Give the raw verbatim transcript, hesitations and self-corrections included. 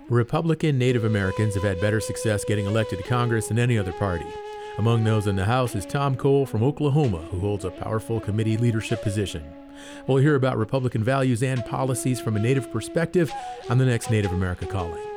Republican Native Americans have had better success getting elected to Congress than any other party. Among those in the House is Tom Cole from Oklahoma, who holds a powerful committee leadership position. We'll hear about Republican values and policies from a Native perspective on the next Native America Calling.